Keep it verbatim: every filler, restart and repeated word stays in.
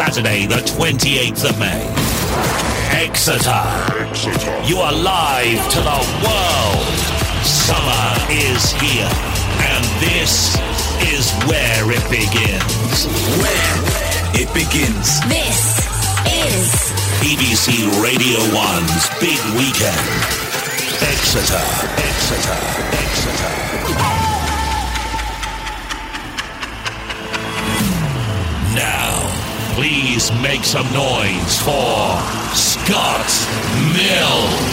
Saturday, the twenty-eighth of May. Exeter. Exeter. You are live to the world. Summer is here, and this is where it begins. Where it begins. This is B B C Radio one's big weekend. Exeter, Exeter, Exeter. Now, please make some noise for Scott Mills.